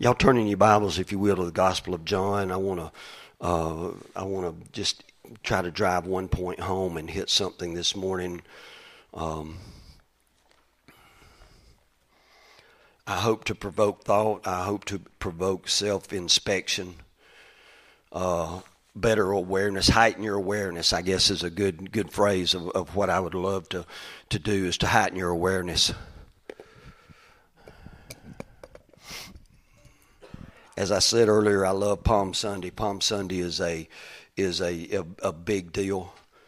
Y'all turn in your Bibles, if you will, to the Gospel of John. I want to just try to drive one point home and hit something this morning. I hope to provoke thought. I hope to provoke self-inspection, better awareness, heighten your awareness, I guess is a good phrase of what I would love to do, is to heighten your awareness. As I said earlier, I love Palm Sunday. Palm Sunday is a big deal.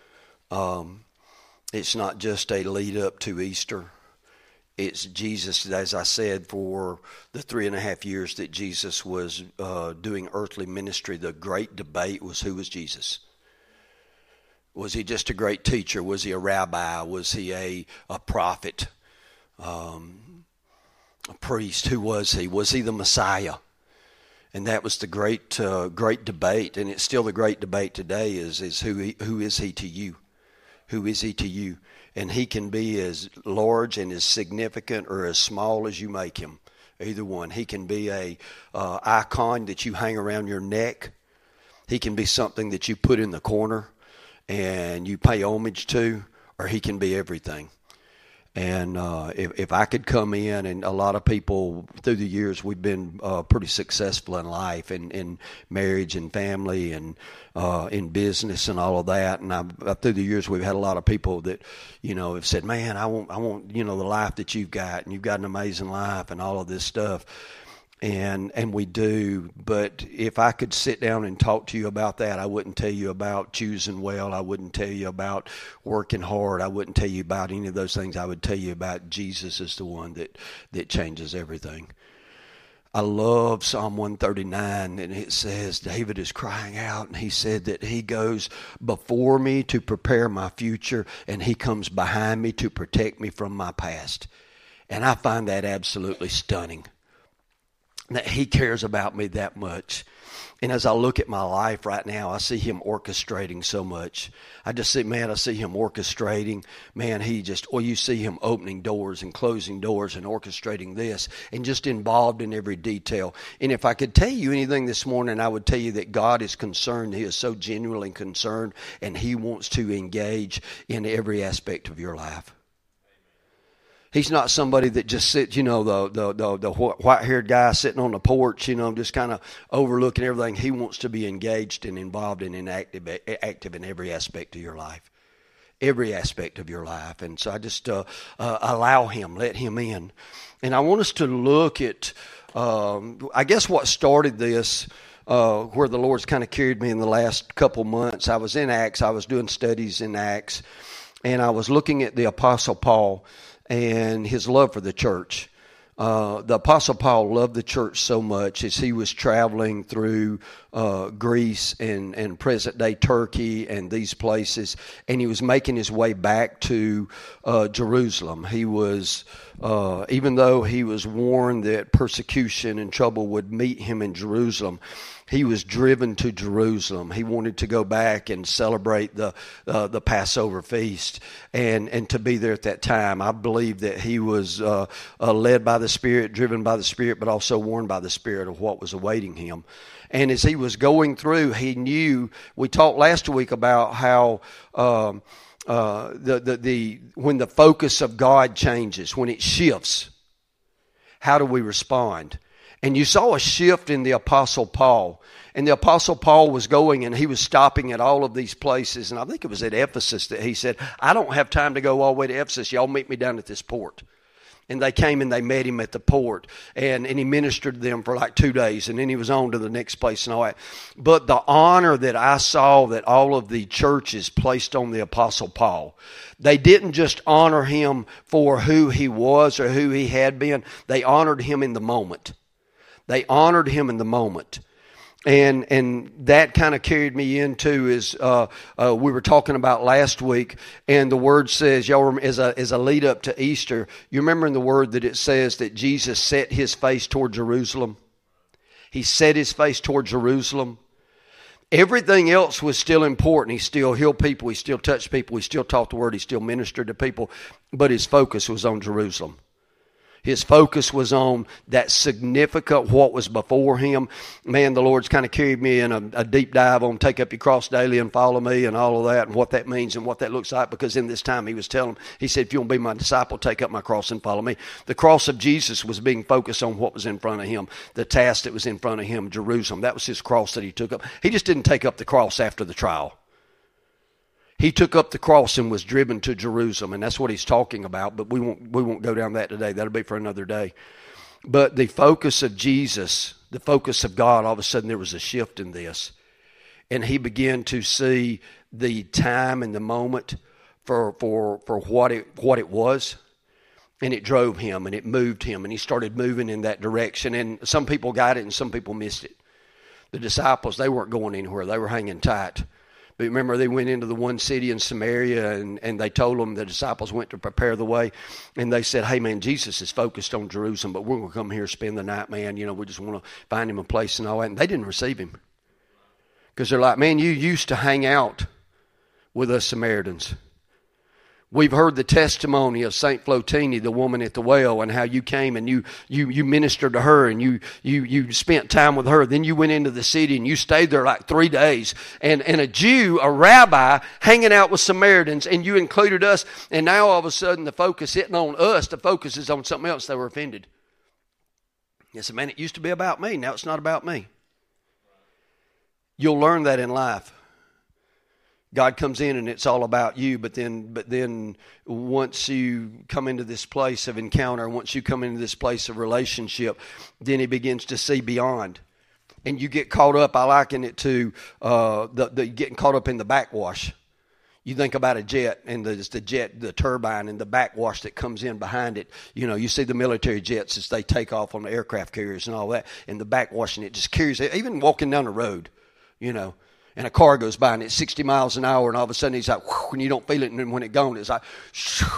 It's not just a lead up to Easter. It's Jesus, as I said, for the 3.5 years that Jesus was doing earthly ministry, the great debate was, who was Jesus? Was he just a great teacher? Was he a rabbi? Was he a prophet? A priest? Who was he? Was he the Messiah? And that was the great debate, and it's still the great debate today, is who is he to you? Who is he to you? And he can be as large and as significant or as small as you make him, either one. He can be a icon that you hang around your neck. He can be something that you put in the corner and you pay homage to, or he can be everything. And if I could come in, and a lot of people through the years, we've been pretty successful in life, in marriage and family and in business and all of that. And through the years, we've had a lot of people that, have said, man, I want, the life that you've got, and you've got an amazing life and all of this stuff. And we do, but if I could sit down and talk to you about that, I wouldn't tell you about choosing well. I wouldn't tell you about working hard. I wouldn't tell you about any of those things. I would tell you about Jesus is the one that changes everything. I love Psalm 139, and it says David is crying out, and he said that he goes before me to prepare my future, and he comes behind me to protect me from my past. And I find that absolutely stunning, that he cares about me that much. And as I look at my life right now, I see him orchestrating so much. I see him orchestrating. Man, you see him opening doors and closing doors and orchestrating this, and just involved in every detail. And if I could tell you anything this morning, I would tell you that God is concerned. He is so genuinely concerned, and he wants to engage in every aspect of your life. He's not somebody that just sits, the white-haired guy sitting on the porch, just kind of overlooking everything. He wants to be engaged and involved and active in every aspect of your life. Every aspect of your life. And so I just allow him, let him in. And I want us to look at, I guess what started this, where the Lord's kind of carried me in the last couple months. I was in Acts. I was doing studies in Acts, and I was looking at the Apostle Paul and his love for the church. The Apostle Paul loved the church so much as he was traveling through Greece and present-day Turkey and these places, and he was making his way back to Jerusalem. He was, even though he was warned that persecution and trouble would meet him in Jerusalem, he was driven to Jerusalem. He wanted to go back and celebrate the Passover feast and to be there at that time. I believe that he was led by the Spirit, driven by the Spirit, but also warned by the Spirit of what was awaiting him. And as he was going through, he knew. We talked last week about how when the focus of God changes, when it shifts, how do we respond? And you saw a shift in the Apostle Paul. And the Apostle Paul was going, and he was stopping at all of these places. And I think it was at Ephesus that he said, I don't have time to go all the way to Ephesus. Y'all meet me down at this port. And they came and they met him at the port. And he ministered to them for like 2 days. And then he was on to the next place and all that. But the honor that I saw that all of the churches placed on the Apostle Paul, they didn't just honor him for who he was or who he had been. They honored him in the moment. They honored him in the moment. And that kind of carried me into is we were talking about last week, and the word says, y'all remember, as a lead up to Easter, you remember in the word that it says that Jesus set his face toward Jerusalem? He set his face toward Jerusalem. Everything else was still important. He still healed people. He still touched people. He still taught the word. He still ministered to people. But his focus was on Jerusalem. His focus was on that significant what was before him. Man, the Lord's kind of carried me in a deep dive on take up your cross daily and follow me and all of that and what that means and what that looks like, because in this time he was telling them, he said, if you want to be my disciple, take up my cross and follow me. The cross of Jesus was being focused on what was in front of him, the task that was in front of him, Jerusalem. That was his cross that he took up. He just didn't take up the cross after the trial. He took up the cross and was driven to Jerusalem, and that's what he's talking about, but we won't go down that today. That'll be for another day. But the focus of Jesus, the focus of God, all of a sudden there was a shift in this. And he began to see the time and the moment for what it was. And it drove him and it moved him, and he started moving in that direction. And some people got it and some people missed it. The disciples, they weren't going anywhere. They were hanging tight. But remember, they went into the one city in Samaria, and they told them, the disciples went to prepare the way, and they said, hey, man, Jesus is focused on Jerusalem, but we're going to come here and spend the night, man. You know, we just want to find him a place and all that. And they didn't receive him because they're like, man, you used to hang out with us Samaritans. We've heard the testimony of St. Flotini, the woman at the well, and how you came and you ministered to her and you spent time with her. Then you went into the city and you stayed there like 3 days. And a Jew, a rabbi, hanging out with Samaritans, and you included us. And now all of a sudden the focus isn't on us. The focus is on something else. They were offended. They said, man, it used to be about me. Now it's not about me. You'll learn that in life. God comes in and it's all about you, but then once you come into this place of encounter, once you come into this place of relationship, then he begins to see beyond. And you get caught up, I liken it to the getting caught up in the backwash. You think about a jet, and the turbine and the backwash that comes in behind it. You know, you see the military jets as they take off on the aircraft carriers and all that, and the backwash, and it just carries it, even walking down the road, you know. And a car goes by and it's 60 miles an hour, and all of a sudden he's like, whew, and you don't feel it, and then when it's gone, it's like, shoo.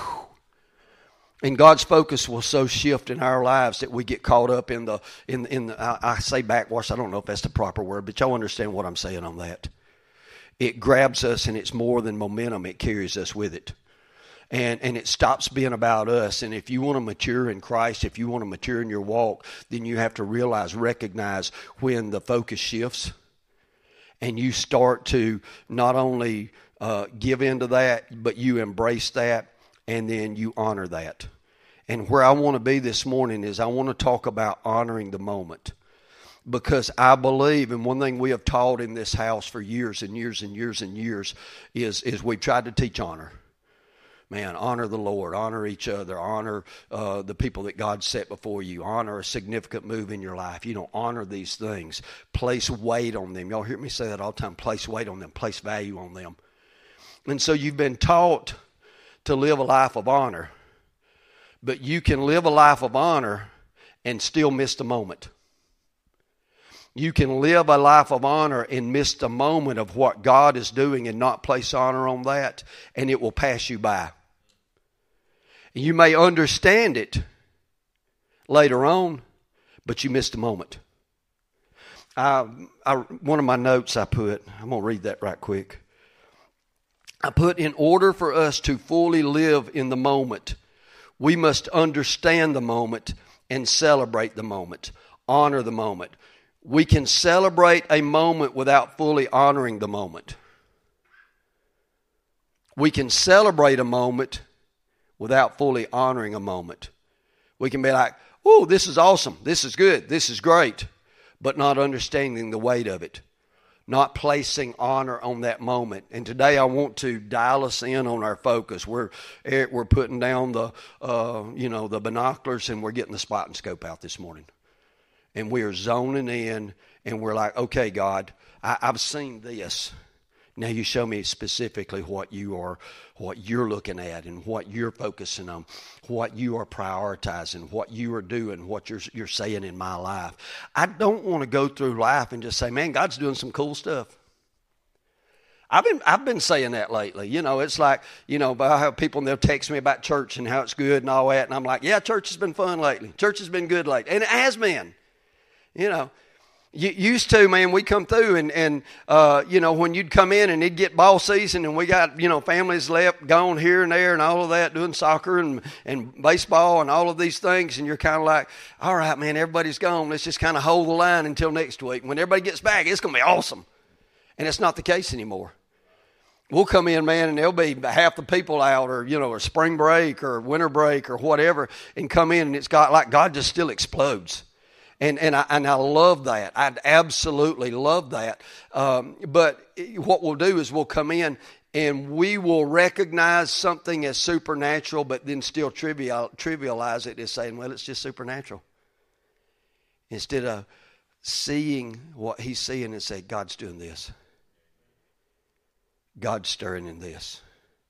And God's focus will so shift in our lives that we get caught up in the I say backwash, I don't know if that's the proper word, but y'all understand what I'm saying on that. It grabs us, and it's more than momentum, it carries us with it. And it stops being about us. And if you want to mature in Christ, if you want to mature in your walk, then you have to recognize when the focus shifts. And you start to not only give into that, but you embrace that, and then you honor that. And where I want to be this morning is I want to talk about honoring the moment. Because I believe, and one thing we have taught in this house for years and years and years and years is we've tried to teach honor. Man, honor the Lord, honor each other, honor the people that God set before you, honor a significant move in your life. You know, honor these things. Place weight on them. Y'all hear me say that all the time. Place weight on them. Place value on them. And so you've been taught to live a life of honor. But you can live a life of honor and still miss the moment. You can live a life of honor and miss the moment of what God is doing and not place honor on that, and it will pass you by. You may understand it later on, but you missed the moment. One of my notes I put, I'm going to read that right quick. I put, in order for us to fully live in the moment, we must understand the moment and celebrate the moment, honor the moment. We can celebrate a moment without fully honoring the moment. We can celebrate a moment without fully honoring a moment. We can be like, oh, this is awesome, this is good, this is great, but not understanding the weight of it, not placing honor on that moment. And today I want to dial us in on our focus. We're putting down the binoculars, and we're getting the spot and scope out this morning. And we are zoning in, and we're like, okay, God, I've seen this. Now you show me specifically what you're looking at, and what you're focusing on, what you are prioritizing, what you are doing, what you're saying in my life. I don't want to go through life and just say, man, God's doing some cool stuff. I've been saying that lately. You know, it's like, you know, I have people, and they'll text me about church and how it's good and all that, and I'm like, yeah, church has been fun lately. Church has been good lately, and it has been. You know, Used to, man, we come through and when you'd come in and it'd get ball season and we got, families left, gone here and there and all of that, doing soccer and baseball and all of these things. And you're kind of like, all right, man, everybody's gone. Let's just kind of hold the line until next week. When everybody gets back, it's going to be awesome. And it's not the case anymore. We'll come in, man, and there'll be half the people out or spring break or winter break or whatever and come in and it's got like God just still explodes. And I love that. I absolutely love that. But what we'll do is we'll come in and we will recognize something as supernatural, but then still trivialize it as saying, well, it's just supernatural. Instead of seeing what he's seeing and say, God's doing this. God's stirring in this.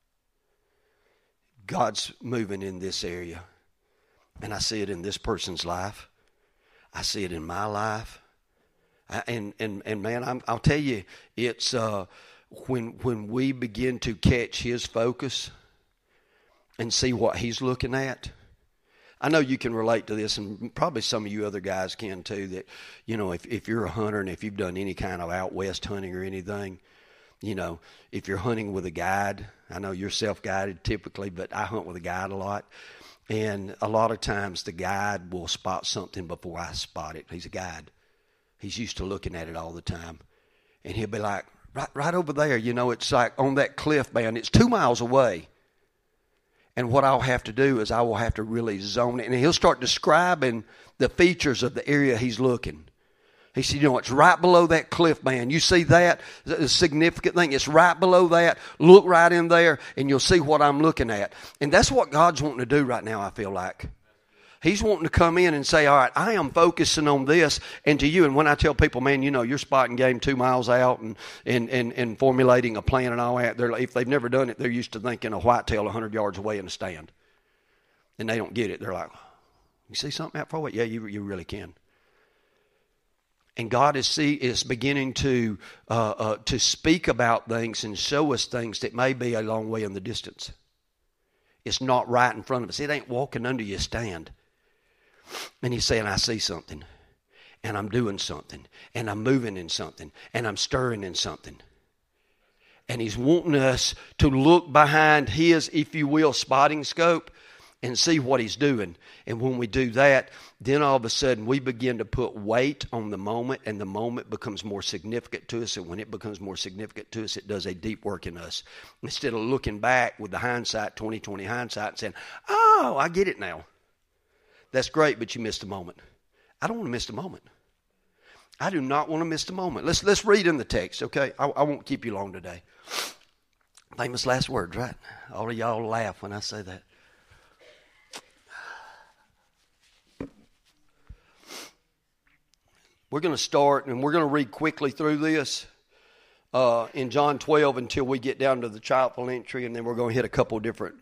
God's moving in this area. And I see it in this person's life. I see it in my life, and man, I'll tell you, it's when we begin to catch his focus and see what he's looking at. I know you can relate to this, and probably some of you other guys can too. That if you're a hunter and if you've done any kind of out west hunting or anything, if you're hunting with a guide, I know you're self-guided typically, but I hunt with a guide a lot. And a lot of times the guide will spot something before I spot it. He's a guide. He's used to looking at it all the time. And he'll be like, right over there, it's like on that cliff band. It's 2 miles away. And what I'll have to do is I will have to really zone it. And he'll start describing the features of the area he's looking. He said, it's right below that cliff band. You see that? The significant thing. It's right below that. Look right in there, and you'll see what I'm looking at. And that's what God's wanting to do right now, I feel like. He's wanting to come in and say, all right, I am focusing on this and to you. And when I tell people, man, you're spotting game 2 miles out and formulating a plan and all that, if they've never done it, they're used to thinking a whitetail 100 yards away in a stand. And they don't get it. They're like, you see something out far away? Yeah, you really can. And God is beginning to speak about things and show us things that may be a long way in the distance. It's not right in front of us. It ain't walking under your stand. And he's saying, I see something. And I'm doing something. And I'm moving in something. And I'm stirring in something. And he's wanting us to look behind his, if you will, spotting scope and see what he's doing. And when we do that, then all of a sudden we begin to put weight on the moment, and the moment becomes more significant to us. And when it becomes more significant to us, it does a deep work in us. Instead of looking back with the hindsight, 20/20 hindsight, and saying, oh, I get it now. That's great, but you missed a moment. I don't want to miss the moment. I do not want to miss the moment. Let's read in the text, okay? I won't keep you long today. Famous last words, right? All of y'all laugh when I say that. We're going to start, and we're going to read quickly through this in John 12 until we get down to the triumphal entry, and then we're going to hit a couple of different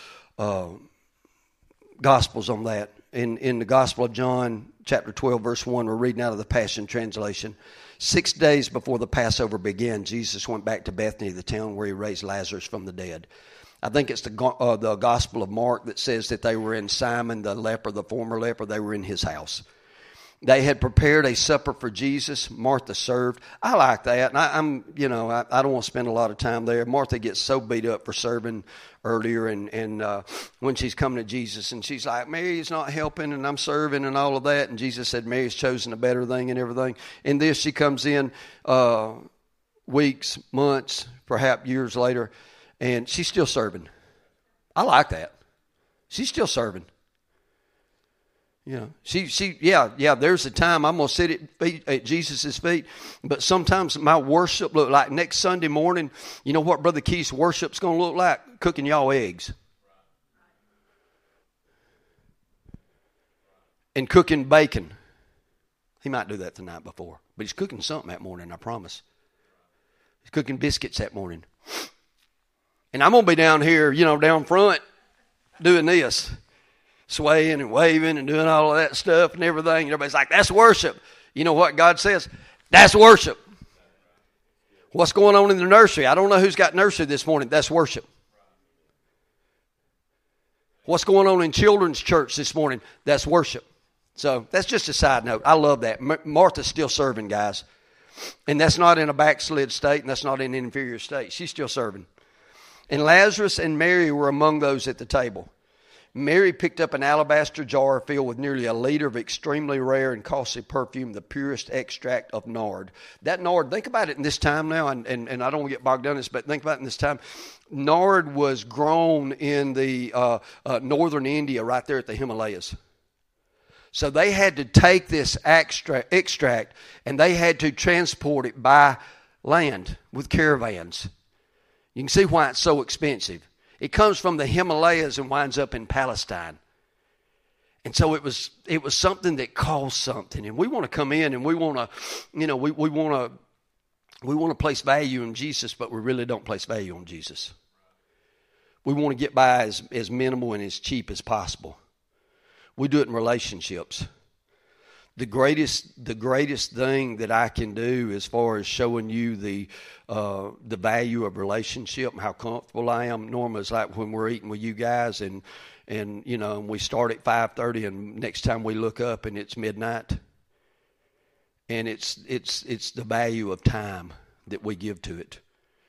Gospels on that. In the Gospel of John, chapter 12, verse 1, we're reading out of the Passion Translation. 6 days before the Passover began, Jesus went back to Bethany, the town where he raised Lazarus from the dead. I think it's the Gospel of Mark that says that they were in Simon, the leper, the former leper. They were in his house. They had prepared a supper for Jesus. Martha served. I like that. And I don't want to spend a lot of time there. Martha gets so beat up for serving earlier, and when she's coming to Jesus, and she's like, Mary's not helping, and I'm serving, and all of that. And Jesus said, Mary's chosen a better thing and everything. In this, she comes in weeks, months, perhaps years later, and she's still serving. I like that. She's still serving. There's a time I'm going to sit at Jesus' feet, but sometimes my worship look like next Sunday morning, you know what Brother Keith's worship's going to look like? Cooking y'all eggs. And cooking bacon. He might do that the night before, but he's cooking something that morning, I promise. He's cooking biscuits that morning. And I'm going to be down here, down front doing this. Swaying and waving and doing all of that stuff and everything. And everybody's like, that's worship. You know what God says? That's worship. What's going on in the nursery? I don't know who's got nursery this morning. That's worship. What's going on in children's church this morning? That's worship. So that's just a side note. I love that. Martha's still serving, guys. And that's not in a backslid state, and that's not in an inferior state. She's still serving. And Lazarus and Mary were among those at the table. Mary picked up an alabaster jar filled with nearly 1 liter of extremely rare and costly perfume, the purest extract of nard. That nard, think about it in this time now, and I don't want to get bogged down in this, but think about it in this time. Nard was grown in the northern India right there at the Himalayas. So they had to take this extract and they had to transport it by land with caravans. You can see why it's so expensive. It comes from the Himalayas and winds up in Palestine. And so it was something that cost something. And we want to come in and we want to, we want to place value in Jesus, but we really don't place value on Jesus. We want to get by as minimal and as cheap as possible. We do it in relationships. The greatest thing that I can do as far as showing you the value of relationship and how comfortable I am, Norma, is like when we're eating with you guys and we start at 5:30 and next time we look up and it's midnight. And it's the value of time that we give to it.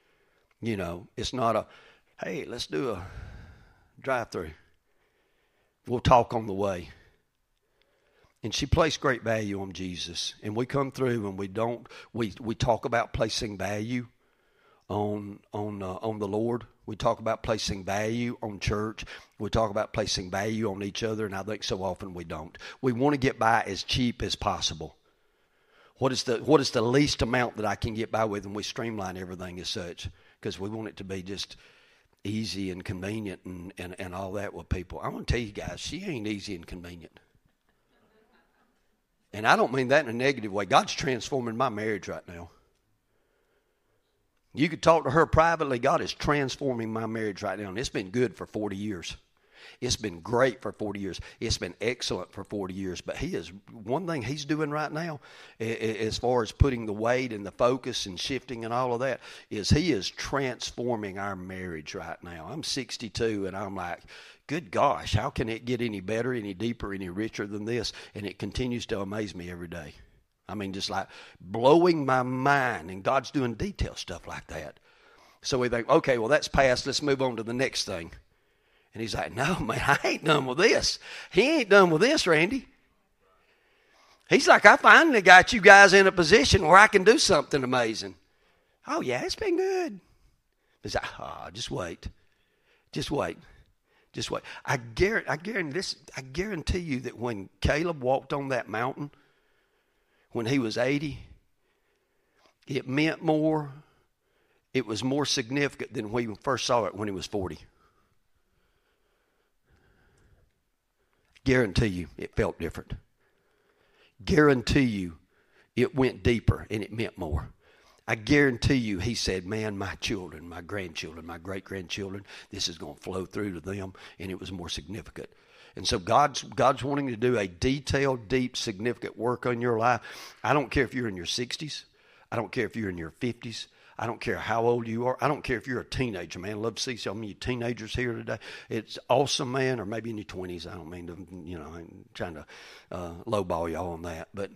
It's not a, hey, let's do a drive-through. We'll talk on the way. And she placed great value on Jesus. And we come through and we talk about placing value on the Lord. We talk about placing value on church. We talk about placing value on each other, and I think so often we don't. We want to get by as cheap as possible. What is the least amount that I can get by with? And we streamline everything as such because we want it to be just easy and convenient and all that with people. I want to tell you guys, she ain't easy and convenient. And I don't mean that in a negative way. God's transforming my marriage right now. You could talk to her privately. God is transforming my marriage right now. And it's been good for 40 years. It's been great for 40 years. It's been excellent for 40 years. But one thing he's doing right now, as far as putting the weight and the focus and shifting and all of that, is he is transforming our marriage right now. I'm 62 and I'm like, good gosh, how can it get any better, any deeper, any richer than this? And it continues to amaze me every day. I mean, just like blowing my mind. And God's doing detail stuff like that. So we think, okay, well, that's past. Let's move on to the next thing. And he's like, no, man, I ain't done with this. He ain't done with this, Randy. He's like, I finally got you guys in a position where I can do something amazing. Oh, yeah, it's been good. He's like, just wait. Just wait. Just wait. I guarantee you that when Caleb walked on that mountain, when he was 80, it meant more. It was more significant than when we first saw it when he was 40. Guarantee you it felt different. Guarantee you it went deeper and it meant more. I guarantee you he said, man, my children, my grandchildren, my great-grandchildren, this is going to flow through to them, and it was more significant. And so God's wanting to do a detailed, deep, significant work on your life. I don't care if you're in your 60s. I don't care if you're in your 50s. I don't care how old you are. I don't care if you're a teenager, man. I love to see some of you teenagers here today. It's awesome, man, or maybe in your 20s. I don't mean to, I'm trying to lowball y'all on that. But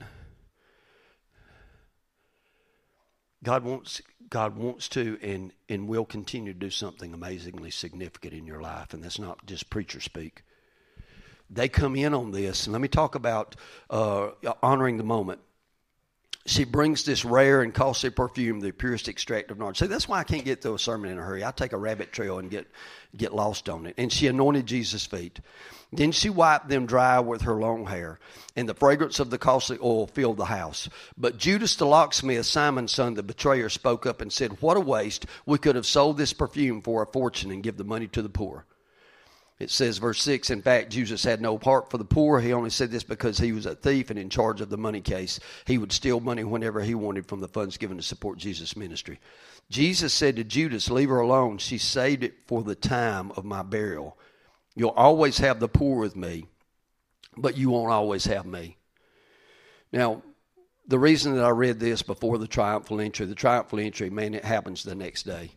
God wants to and will continue to do something amazingly significant in your life, and that's not just preacher speak. They come in on this, and let me talk about honoring the moment. She brings this rare and costly perfume, the purest extract of nard. See, that's why I can't get through a sermon in a hurry. I take a rabbit trail and get lost on it. And she anointed Jesus' feet. Then she wiped them dry with her long hair, and the fragrance of the costly oil filled the house. But Judas the locksmith, Simon's son, the betrayer, spoke up and said, what a waste. We could have sold this perfume for a fortune and give the money to the poor. It says, verse 6, in fact, Jesus had no heart for the poor. He only said this because he was a thief and in charge of the money case. He would steal money whenever he wanted from the funds given to support Jesus' ministry. Jesus said to Judas, leave her alone. She saved it for the time of my burial. You'll always have the poor with me, but you won't always have me. Now, the reason that I read this before the triumphal entry, man, it happens the next day,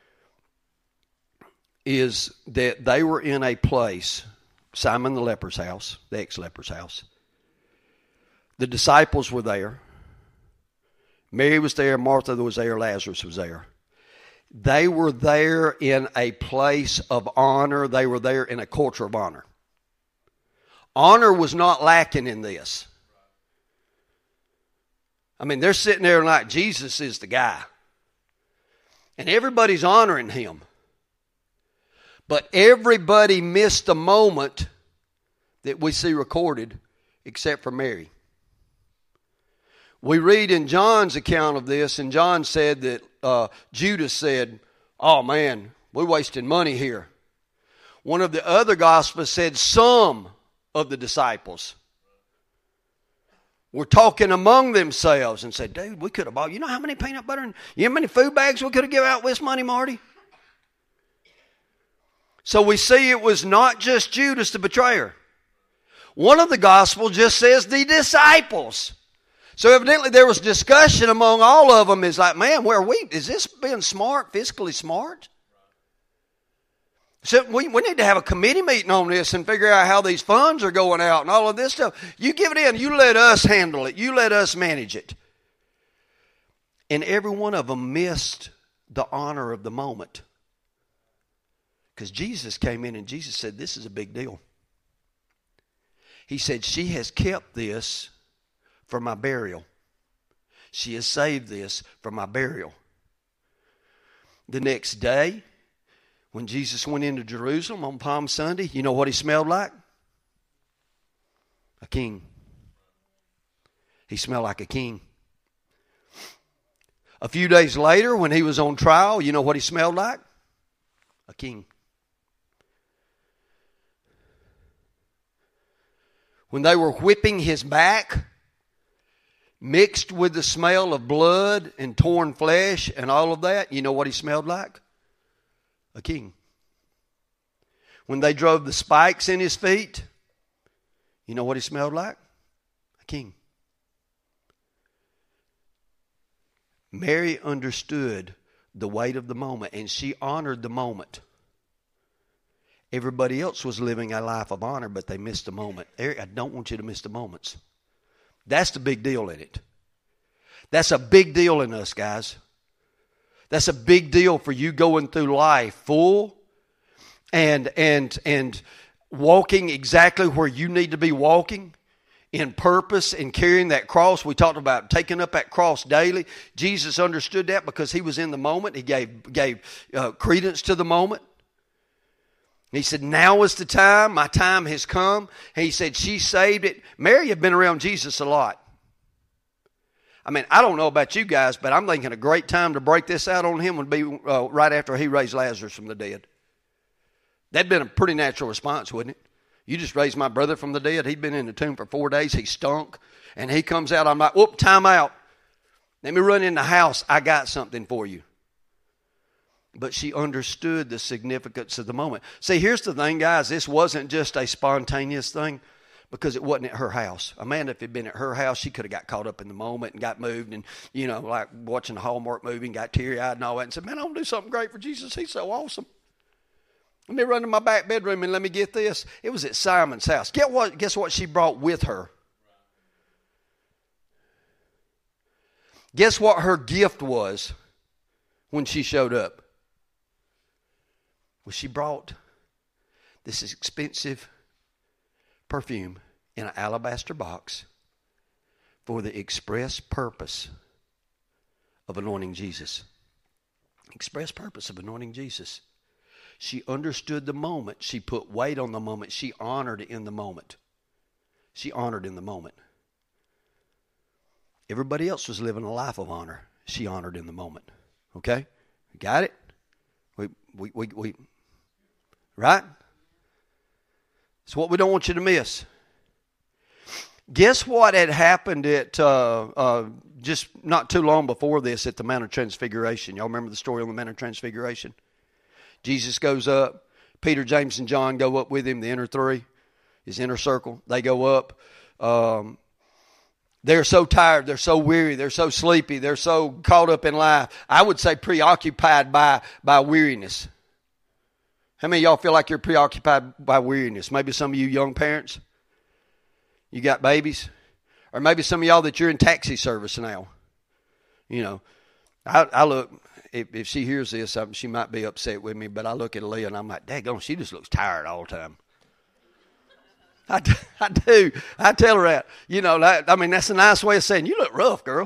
is that they were in a place, Simon the leper's house, the ex-leper's house, The disciples were there. Mary was there, Martha was there, Lazarus was there. They were there in a place of honor. They were there in a culture of honor. Honor was not lacking in this. I mean, they're sitting there like Jesus is the guy. And everybody's honoring him. But everybody missed the moment that we see recorded except for Mary. We read in John's account of this, and John said that Judas said, "Oh man, we're wasting money here." One of the other Gospels said some of the disciples were talking among themselves and said, "Dude, we could have bought, you know how many peanut butter and you know how many food bags we could have given out with this money, Marty?" So we see it was not just Judas the betrayer. One of the Gospels just says the disciples. So evidently there was discussion among all of them. It's like, man, where are we? Is this being smart, fiscally smart? So we need to have a committee meeting on this and figure out how these funds are going out and all of this stuff. You give it in. You let us handle it. You let us manage it. And every one of them missed the honor of the moment. Because Jesus came in and Jesus said, this is a big deal. He said, she has kept this for my burial. She has saved this for my burial. The next day, when Jesus went into Jerusalem on Palm Sunday, you know what he smelled like? A king. He smelled like a king. A few days later, when he was on trial, you know what he smelled like? A king. When they were whipping his back, mixed with the smell of blood and torn flesh and all of that, you know what he smelled like? A king. When they drove the spikes in his feet, you know what he smelled like? A king. Mary understood the weight of the moment, and she honored the moment. Everybody else was living a life of honor, but they missed the moment. I don't want you to miss the moments. That's the big deal in it. That's a big deal in us, guys. That's a big deal for you going through life full and walking exactly where you need to be walking in purpose and carrying that cross. We talked about taking up that cross daily. Jesus understood that because he was in the moment. He gave credence to the moment. He said, now is the time. My time has come. And he said, she saved it. Mary had been around Jesus a lot. I mean, I don't know about you guys, but I'm thinking a great time to break this out on him would be right after he raised Lazarus from the dead. That'd been a pretty natural response, wouldn't it? You just raised my brother from the dead. He'd been in the tomb for 4 days. He stunk. And he comes out. I'm like, whoop, time out. Let me run in the house. I got something for you. But she understood the significance of the moment. See, here's the thing, guys. This wasn't just a spontaneous thing because it wasn't at her house. Amanda, if it had been at her house, she could have got caught up in the moment and got moved and, you know, like watching a Hallmark movie and got teary-eyed and all that and said, man, I want to do something great for Jesus. He's so awesome. Let me run to my back bedroom and let me get this. It was at Simon's house. Guess what she brought with her? Guess what her gift was when she showed up? Well, she brought this expensive perfume in an alabaster box for the express purpose of anointing Jesus. Express purpose of anointing Jesus. She understood the moment. She put weight on the moment. She honored in the moment. She honored in the moment. Everybody else was living a life of honor. She honored in the moment. Okay? Got it? We right? It's what we don't want you to miss. Guess what had happened at just not too long before this at the Mount of Transfiguration? Y'all remember the story on the Mount of Transfiguration? Jesus goes up. Peter, James, and John go up with him, the inner three, his inner circle. They go up. They're so tired. They're so weary. They're so sleepy. They're so caught up in life. I would say preoccupied by weariness. How many of y'all feel like you're preoccupied by weariness? Maybe some of you young parents, you got babies. Or maybe some of y'all that you're in taxi service now. You know, I look, if she hears this, she might be upset with me, but I look at Leah and I'm like, daggone, she just looks tired all the time. I do. I tell her that. You know, that's a nice way of saying, you look rough, girl.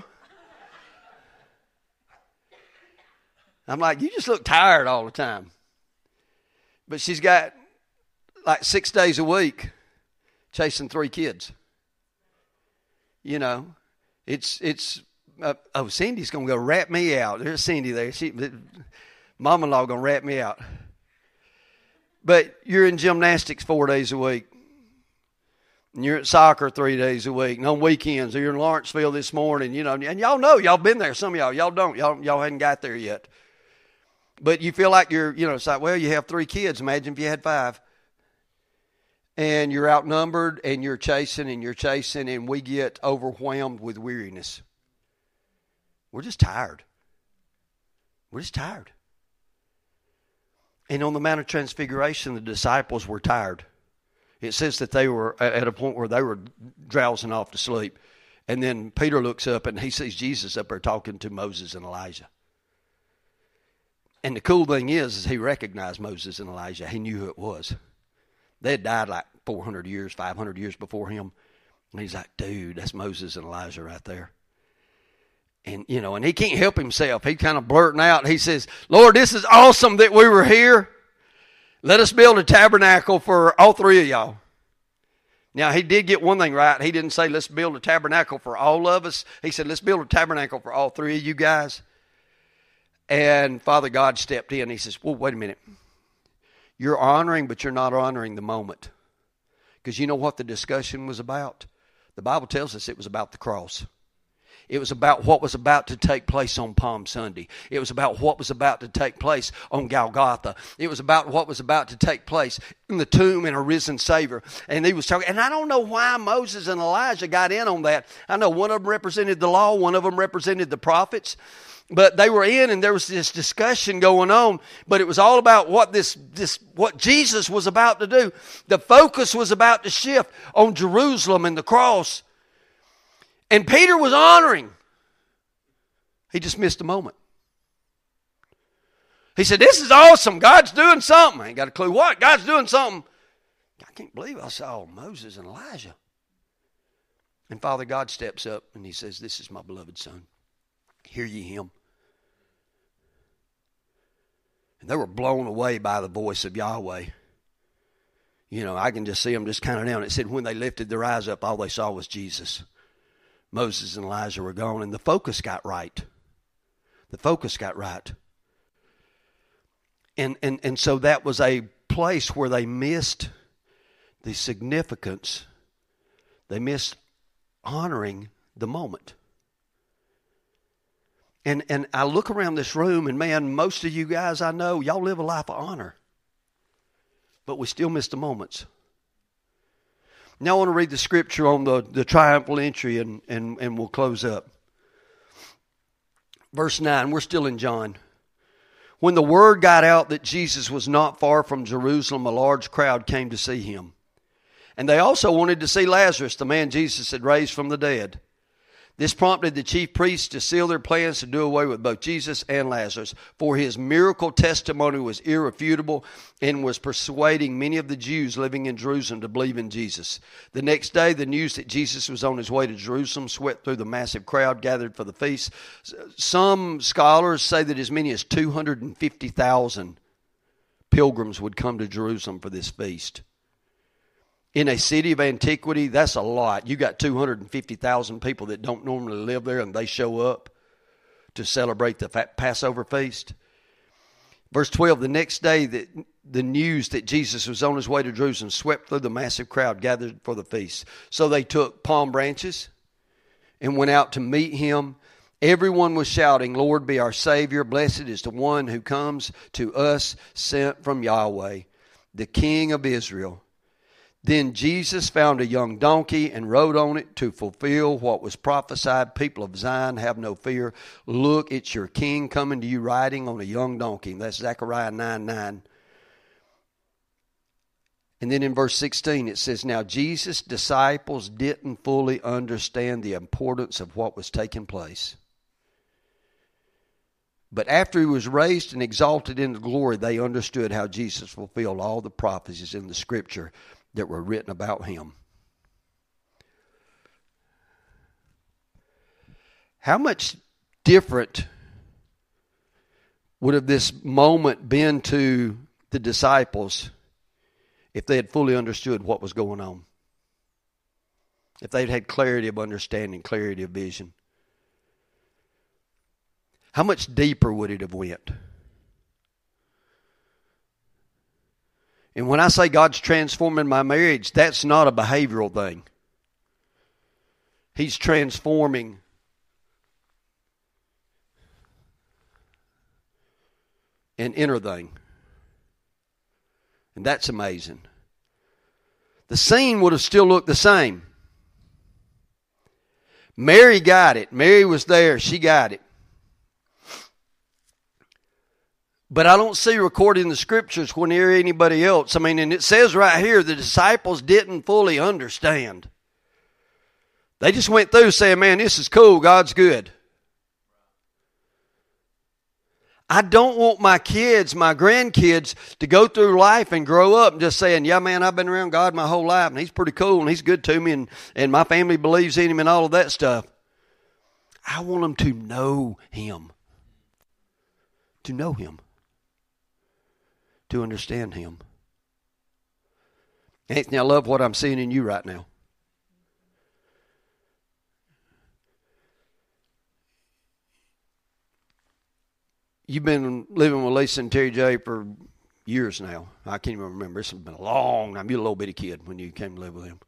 I'm like, you just look tired all the time. But she's got like 6 days a week chasing 3 kids. You know, it's Cindy's going to go rat me out. There's Cindy there. Mom-in-law going to rat me out. But you're in gymnastics 4 days a week. And you're at soccer 3 days a week. And on weekends, or you're in Lawrenceville this morning, you know, and y'all know, y'all been there. Some of y'all don't. Y'all hadn't got there yet. But you feel like it's like, well, you have 3 kids. Imagine if you had 5. And you're outnumbered, and you're chasing, and we get overwhelmed with weariness. We're just tired. And on the Mount of Transfiguration, the disciples were tired. It says that they were at a point where they were drowsing off to sleep. And then Peter looks up, and he sees Jesus up there talking to Moses and Elijah. And the cool thing is he recognized Moses and Elijah. He knew who it was. They had died like 400 years, 500 years before him. And he's like, dude, that's Moses and Elijah right there. And, you know, and he can't help himself. He kind of blurting out. He says, Lord, this is awesome that we were here. Let us build a tabernacle for all 3 of y'all. Now, he did get one thing right. He didn't say, let's build a tabernacle for all of us. He said, let's build a tabernacle for all 3 of you guys. And Father God stepped in. He says, well, wait a minute. You're honoring, but you're not honoring the moment. Because you know what the discussion was about? The Bible tells us it was about the cross. It was about what was about to take place on Palm Sunday. It was about what was about to take place on Golgotha. It was about what was about to take place in the tomb and a risen Savior. And he was talking, and I don't know why Moses and Elijah got in on that. I know one of them represented the law, one of them represented the prophets. But they were in, and there was this discussion going on. But it was all about what what Jesus was about to do. The focus was about to shift on Jerusalem and the cross. And Peter was honoring. He just missed a moment. He said, this is awesome. God's doing something. I ain't got a clue what. God's doing something. I can't believe I saw Moses and Elijah. And Father God steps up and he says, this is my beloved son. Hear ye him. And they were blown away by the voice of Yahweh. You know, I can just see them just kind of down. It said when they lifted their eyes up, all they saw was Jesus. Moses and Elijah were gone, and the focus got right. The focus got right. And so that was a place where they missed the significance. They missed honoring the moment. And I look around this room, and man, most of you guys I know, y'all live a life of honor. But we still miss the moments. Now I want to read the scripture on the triumphal entry, and we'll close up. Verse 9, we're still in John. When the word got out that Jesus was not far from Jerusalem, a large crowd came to see him. And they also wanted to see Lazarus, the man Jesus had raised from the dead. This prompted the chief priests to seal their plans to do away with both Jesus and Lazarus, for his miracle testimony was irrefutable and was persuading many of the Jews living in Jerusalem to believe in Jesus. The next day, the news that Jesus was on his way to Jerusalem swept through the massive crowd gathered for the feast. Some scholars say that as many as 250,000 pilgrims would come to Jerusalem for this feast. In a city of antiquity, that's a lot. You got 250,000 people that don't normally live there, and they show up to celebrate the Passover feast. Verse 12, the next day, the news that Jesus was on his way to Jerusalem swept through the massive crowd gathered for the feast. So they took palm branches and went out to meet him. Everyone was shouting, Lord, be our Savior. Blessed is the one who comes to us, sent from Yahweh, the King of Israel. Then Jesus found a young donkey and rode on it to fulfill what was prophesied. People of Zion, have no fear. Look, it's your king coming to you riding on a young donkey. That's Zechariah 9:9. And then in verse 16 it says, now Jesus' disciples didn't fully understand the importance of what was taking place. But after he was raised and exalted into glory, they understood how Jesus fulfilled all the prophecies in the Scripture that were written about him. How much different would have this moment been to the disciples if they had fully understood what was going on? If they'd had clarity of understanding, clarity of vision? How much deeper would it have went? And when I say God's transforming my marriage, that's not a behavioral thing. He's transforming an inner thing. And that's amazing. The scene would have still looked the same. Mary got it. Mary was there. She got it. But I don't see recorded in the Scriptures when near anybody else. I mean, and it says right here, the disciples didn't fully understand. They just went through saying, man, this is cool. God's good. I don't want my kids, my grandkids, to go through life and grow up and just saying, yeah, man, I've been around God my whole life, and He's pretty cool, and He's good to me, and my family believes in Him and all of that stuff. I want them to know Him. To know Him. To understand Him. Anthony, I love what I'm seeing in you right now. You've been living with Lisa and Terry J for years now. I can't even remember. This has been a long time. You were a little bitty kid when you came to live with them.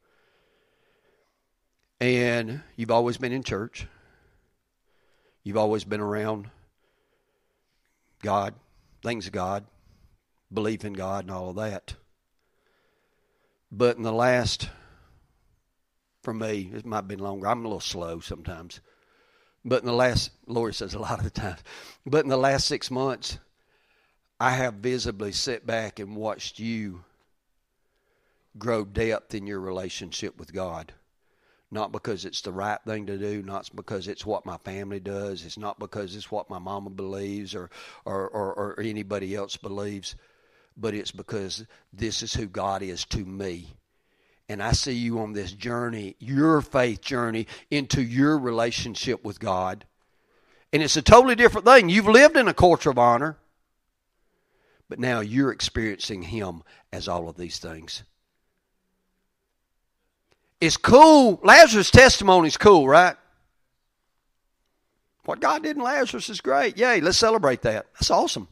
And you've always been in church. You've always been around God, things of God, belief in God and all of that. But in the last, for me, it might have been longer. I'm a little slow sometimes. But in the last, Lori says a lot of the time, but in the last 6 months, I have visibly sat back and watched you grow depth in your relationship with God. Not because it's the right thing to do, not because it's what my family does, it's not because it's what my mama believes or anybody else believes, but it's because this is who God is to me. And I see you on this journey, your faith journey, into your relationship with God. And it's a totally different thing. You've lived in a culture of honor, but now you're experiencing Him as all of these things. It's cool. Lazarus' testimony is cool, right? What God did in Lazarus is great. Yay, let's celebrate that. That's awesome.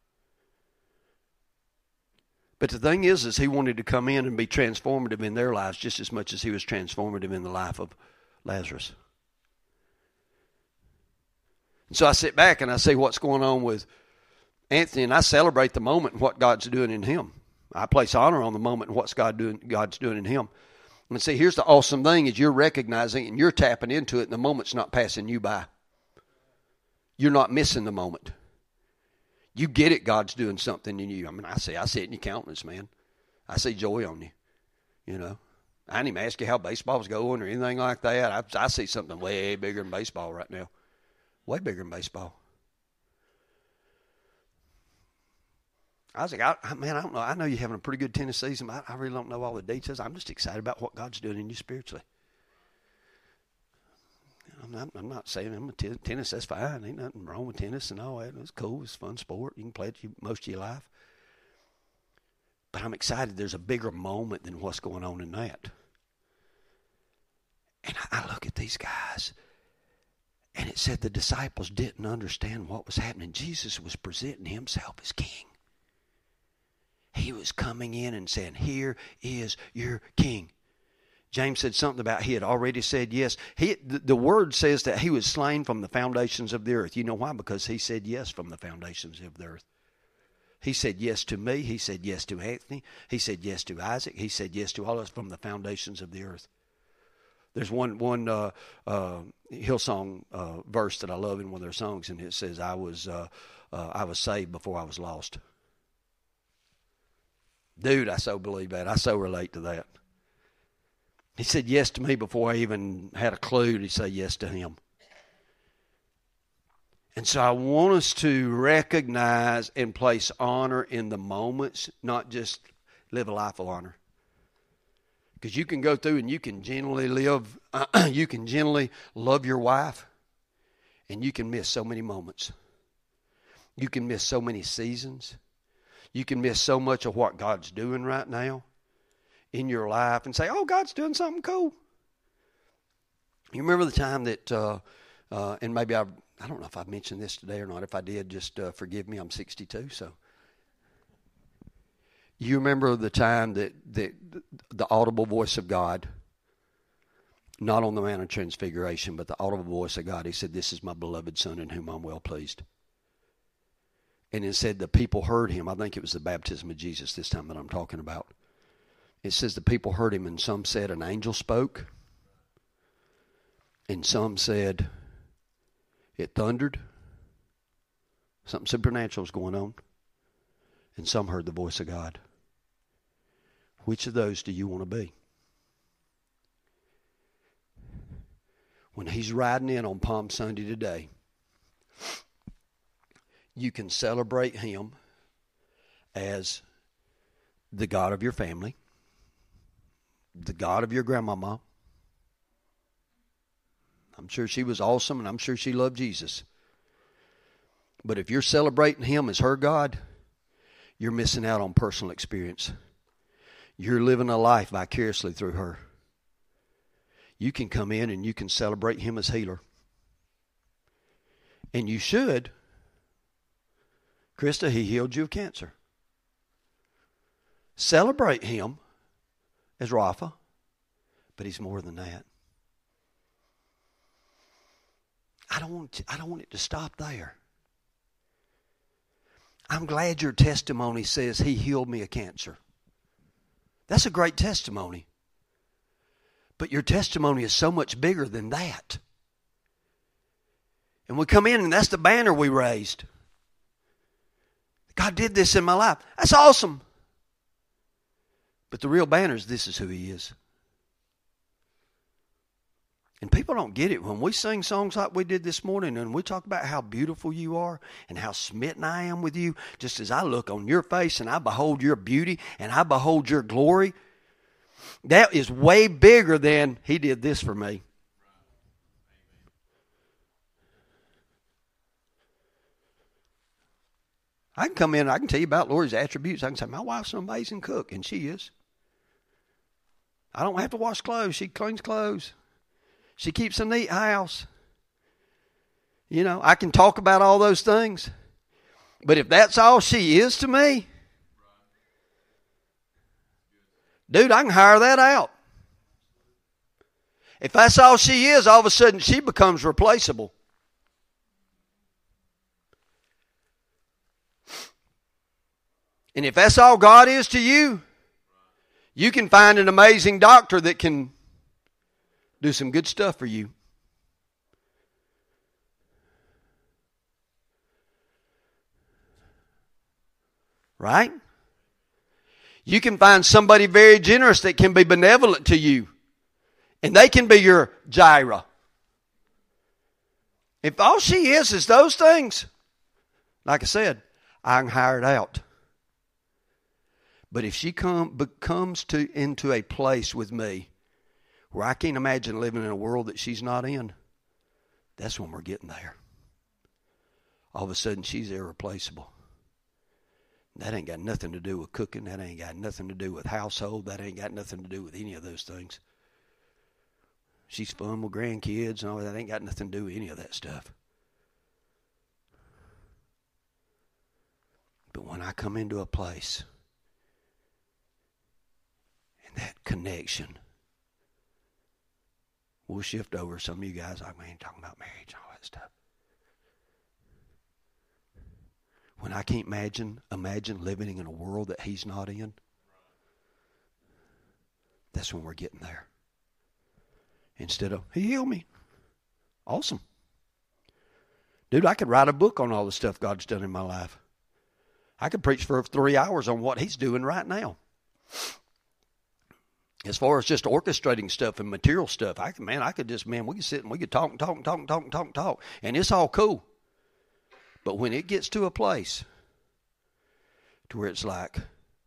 But the thing is He wanted to come in and be transformative in their lives just as much as He was transformative in the life of Lazarus. And so I sit back and I see what's going on with Anthony, and I celebrate the moment and what God's doing in him. I place honor on the moment and what God's doing in him. And see, here's the awesome thing is you're recognizing and you're tapping into it, and the moment's not passing you by. You're not missing the moment. You get it, God's doing something in you. I mean, I see it in your countenance, man. I see joy on you, you know. I didn't even ask you how baseball's going or anything like that. I see something way bigger than baseball right now. Way bigger than baseball. I was like, man, I don't know. I know you're having a pretty good tennis season, but I really don't know all the details. I'm just excited about what God's doing in you spiritually. I'm not saying tennis, that's fine. Ain't nothing wrong with tennis and all that. It's cool. It's a fun sport. You can play it most of your life. But I'm excited there's a bigger moment than what's going on in that. And I look at these guys, and it said the disciples didn't understand what was happening. Jesus was presenting Himself as King. He was coming in and saying, here is your King. James said something about he had already said yes. The word says that He was slain from the foundations of the earth. You know why? Because He said yes from the foundations of the earth. He said yes to me. He said yes to Anthony. He said yes to Isaac. He said yes to all of us from the foundations of the earth. There's one Hillsong verse that I love in one of their songs, and it says, I was saved before I was lost. Dude, I so believe that. I so relate to that. He said yes to me before I even had a clue to say yes to him. And so I want us to recognize and place honor in the moments, not just live a life of honor. Because you can go through and you can generally live, you can generally love your wife, and you can miss so many moments. You can miss so many seasons. You can miss so much of what God's doing right now in your life and say, oh, God's doing something cool. You remember the time that, and maybe I don't know if I've mentioned this today or not. If I did, just forgive me. I'm 62, so. You remember the time that the audible voice of God, not on the Mount of Transfiguration, but the audible voice of God, he said, this is my beloved Son in whom I'm well pleased. And it said the people heard him. I think it was the baptism of Jesus this time that I'm talking about. It says the people heard him, and some said an angel spoke, and some said it thundered. Something supernatural was going on. And some heard the voice of God. Which of those do you want to be? When he's riding in on Palm Sunday today, you can celebrate him as the God of your family, the God of your grandmama. I'm sure she was awesome, and I'm sure she loved Jesus. But if you're celebrating him as her God, you're missing out on personal experience. You're living a life vicariously through her. You can come in and you can celebrate him as healer. And you should. Krista, he healed you of cancer. Celebrate him as Rapha, but he's more than that. I don't want it to stop there. I'm glad your testimony says he healed me of cancer. That's a great testimony. But your testimony is so much bigger than that. And we come in and that's the banner we raised. God did this in my life. That's awesome. But the real banner is this is who he is. And people don't get it. When we sing songs like we did this morning and we talk about how beautiful you are and how smitten I am with you, just as I look on your face and I behold your beauty and I behold your glory, that is way bigger than he did this for me. I can come in and I can tell you about Lori's attributes. I can say, my wife's an amazing cook, and she is. I don't have to wash clothes. She cleans clothes. She keeps a neat house. You know, I can talk about all those things. But if that's all she is to me, dude, I can hire that out. If that's all she is, all of a sudden she becomes replaceable. And if that's all God is to you, you can find an amazing doctor that can do some good stuff for you. Right? You can find somebody very generous that can be benevolent to you. And they can be your Jireh. If all she is those things, like I said, I can hire it out. But if she comes into a place with me where I can't imagine living in a world that she's not in, that's when we're getting there. All of a sudden, she's irreplaceable. That ain't got nothing to do with cooking. That ain't got nothing to do with household. That ain't got nothing to do with any of those things. She's fun with grandkids and all that. Ain't got nothing to do with any of that stuff. But when I come into a place and that connection, we'll shift over. Some of you guys like, man, talking about marriage and all that stuff. When I can't imagine living in a world that he's not in, that's when we're getting there. Instead of, he healed me. Awesome. Dude, I could write a book on all the stuff God's done in my life. I could preach for 3 hours on what he's doing right now. As far as just orchestrating stuff and material stuff, we could sit and we could talk, and it's all cool. But when it gets to a place to where it's like,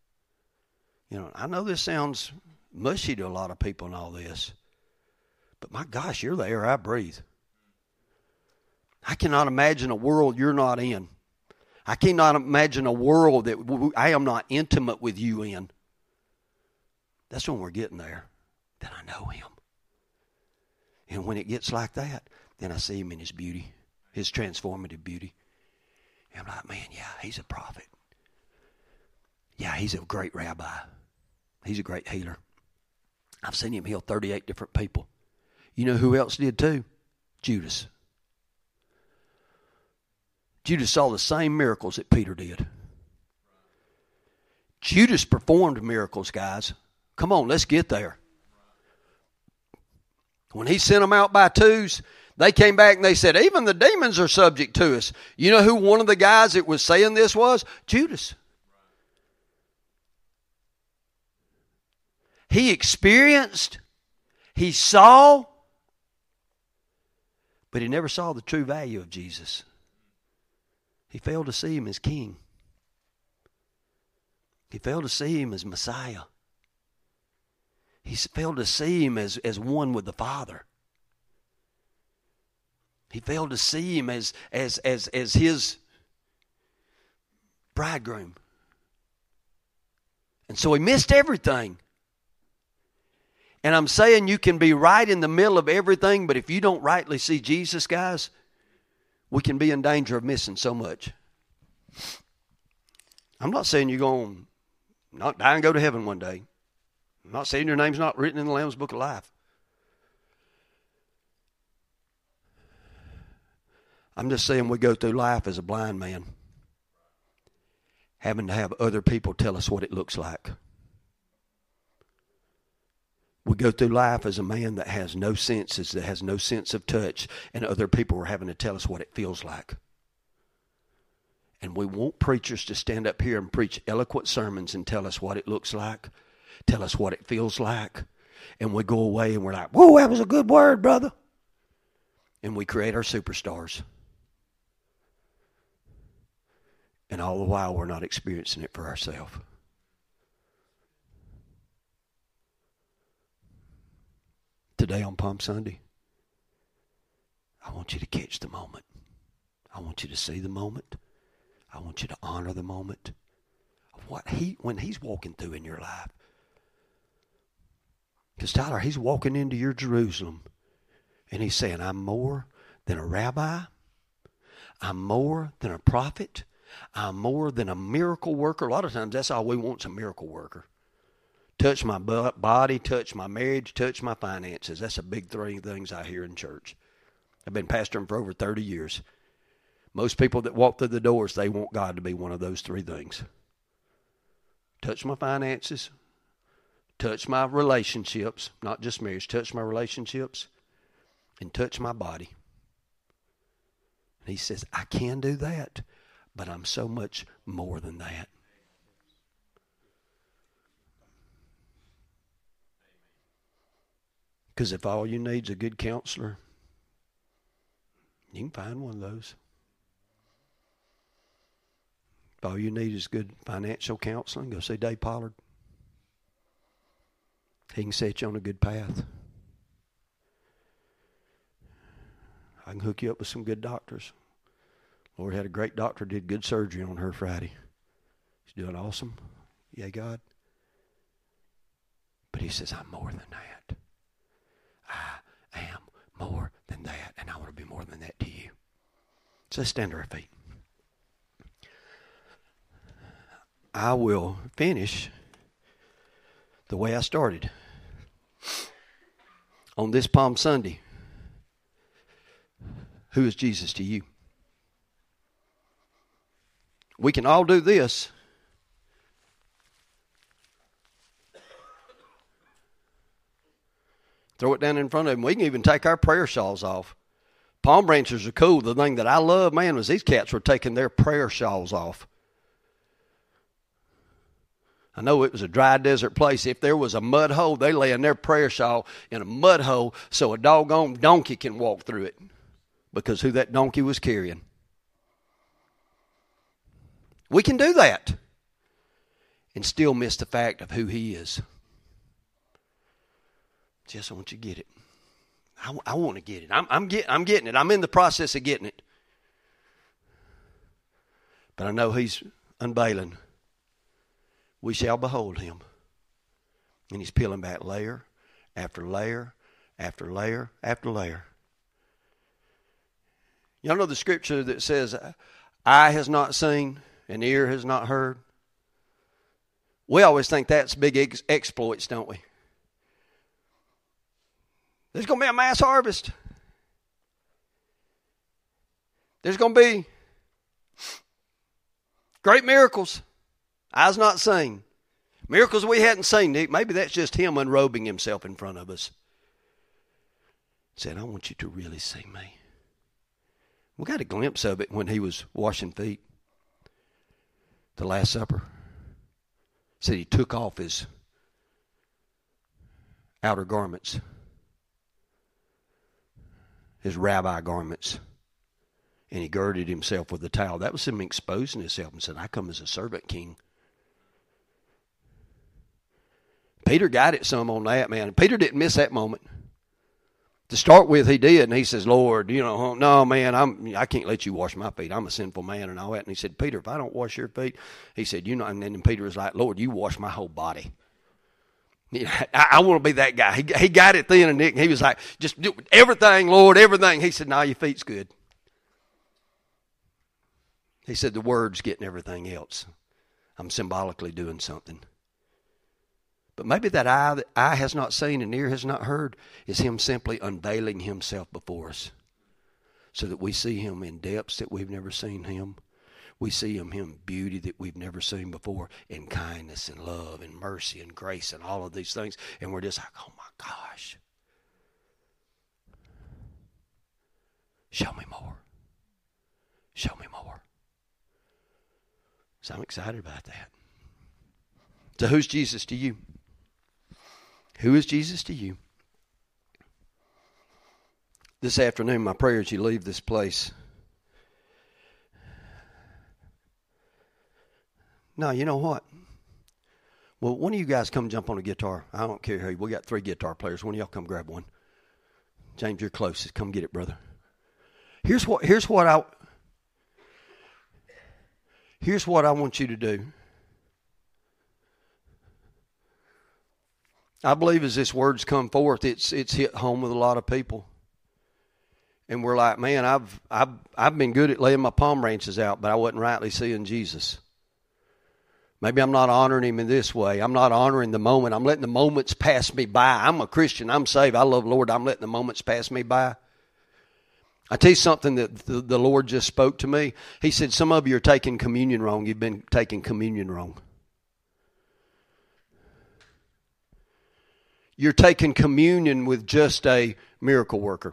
I know this sounds mushy to a lot of people and all this, but my gosh, you're the air I breathe. I cannot imagine a world you're not in. I cannot imagine a world that I am not intimate with you in. That's when we're getting there. Then I know him. And when it gets like that, then I see him in his beauty, his transformative beauty. And I'm like, man, yeah, he's a prophet. Yeah, he's a great rabbi. He's a great healer. I've seen him heal 38 different people. You know who else did too? Judas. Judas saw the same miracles that Peter did. Judas performed miracles, guys. Come on, let's get there. When he sent them out by twos, they came back and they said, even the demons are subject to us. You know who one of the guys that was saying this was? Judas. He experienced, he saw, but he never saw the true value of Jesus. He failed to see him as king. He failed to see him as Messiah. He failed to see him as one with the Father. He failed to see him as his bridegroom. And so he missed everything. And I'm saying you can be right in the middle of everything, but if you don't rightly see Jesus, guys, we can be in danger of missing so much. I'm not saying you're going to not die and go to heaven one day. I'm not saying your name's not written in the Lamb's Book of Life. I'm just saying we go through life as a blind man, having to have other people tell us what it looks like. We go through life as a man that has no senses, that has no sense of touch, and other people are having to tell us what it feels like. And we want preachers to stand up here and preach eloquent sermons and tell us what it looks like, tell us what it feels like, and we go away and we're like, whoa, that was a good word, brother. And we create our superstars. And all the while we're not experiencing it for ourselves. Today on Palm Sunday, I want you to catch the moment. I want you to see the moment. I want you to honor the moment of when he's walking through in your life. Because Tyler, he's walking into your Jerusalem and he's saying, I'm more than a rabbi. I'm more than a prophet. I'm more than a miracle worker. A lot of times that's all we want is a miracle worker. Touch my body, touch my marriage, touch my finances. That's the big three things I hear in church. I've been pastoring for over 30 years. Most people that walk through the doors, they want God to be one of those three things. Touch my finances, touch my relationships, not just marriage, touch my relationships, and touch my body. And he says, I can do that, but I'm so much more than that. Because if all you need is a good counselor, you can find one of those. If all you need is good financial counseling, go see Dave Pollard. He can set you on a good path. I can hook you up with some good doctors. Lord had a great doctor, did good surgery on her Friday. He's doing awesome. Yay, God. But he says, I'm more than that. I am more than that, and I want to be more than that to you. So let's stand to our feet. I will finish the way I started. On this Palm Sunday, who is Jesus to you? We can all do this. Throw it down in front of him. We can even take our prayer shawls off. Palm branches are cool. The thing that I love, man, was these cats were taking their prayer shawls off. I know it was a dry desert place. If there was a mud hole, they lay in their prayer shawl in a mud hole so a doggone donkey can walk through it, because who that donkey was carrying. We can do that and still miss the fact of who he is. Just I want you to get it. I want to get it. I'm getting it. I'm in the process of getting it. But I know he's unveiling. We shall behold him. And he's peeling back layer after layer after layer after layer. Y'all know the scripture that says, eye has not seen and ear has not heard? We always think that's big exploits, don't we? There's going to be a mass harvest. There's going to be great miracles. Eyes not seen. Miracles we hadn't seen. Maybe that's just him unrobing himself in front of us. Said, I want you to really see me. We got a glimpse of it when he was washing feet. The Last Supper. Said he took off his outer garments. His rabbi garments. And he girded himself with a towel. That was him exposing himself and said, I come as a servant king. Peter got it some on that, man. Peter didn't miss that moment. To start with, he did, and he says, Lord, no, man, I can't let you wash my feet. I'm a sinful man and all that. And he said, Peter, if I don't wash your feet, he said, and then Peter was like, Lord, you wash my whole body. I want to be that guy. He got it then, and he was like, just do everything, Lord, everything. He said, no, your feet's good. He said, the word's getting everything else. I'm symbolically doing something. But maybe that eye has not seen and ear has not heard is him simply unveiling himself before us so that we see him in depths that we've never seen him. We see him in beauty that we've never seen before, in kindness and love and mercy and grace and all of these things. And we're just like, oh my gosh. Show me more. Show me more. So I'm excited about that. So who's Jesus to you? Who is Jesus to you? This afternoon, my prayer is you leave this place. No, you know what? Well, one of you guys come jump on a guitar. I don't care who. We got 3 guitar players. One of y'all come grab one. James, you're closest. Come get it, brother. Here's what I want you to do. I believe as this word's come forth, it's hit home with a lot of people. And we're like, man, I've been good at laying my palm branches out, but I wasn't rightly seeing Jesus. Maybe I'm not honoring him in this way. I'm not honoring the moment. I'm letting the moments pass me by. I'm a Christian. I'm saved. I love the Lord. I'm letting the moments pass me by. I tell you something that the Lord just spoke to me. He said, some of you are taking communion wrong. You've been taking communion wrong. You're taking communion with just a miracle worker.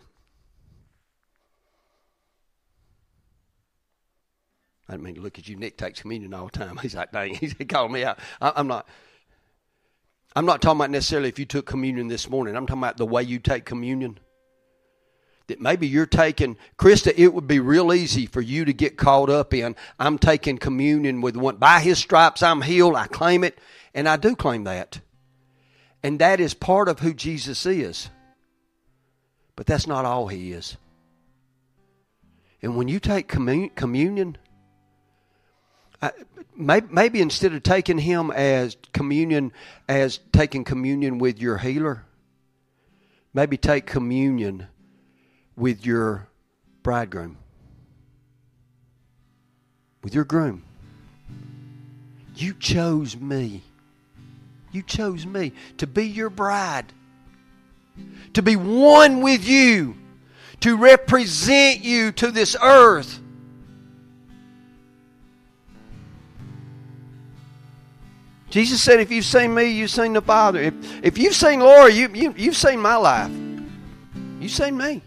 I didn't mean to look at you. Nick takes communion all the time. He's like, dang, he called me out. I'm not talking about necessarily if you took communion this morning. I'm talking about the way you take communion. That maybe you're taking, Krista, it would be real easy for you to get caught up in, I'm taking communion with one. By his stripes I'm healed. I claim it. And I do claim that. And that is part of who Jesus is. But that's not all he is. And when you take communion, maybe instead of taking him as taking communion with your healer, maybe take communion with your bridegroom, with your groom. You chose me. You chose me to be your bride, to be one with you, to represent you to this earth. Jesus said, if you've seen me, you've seen the Father. If you've seen Laura, you've seen my life. You've seen me.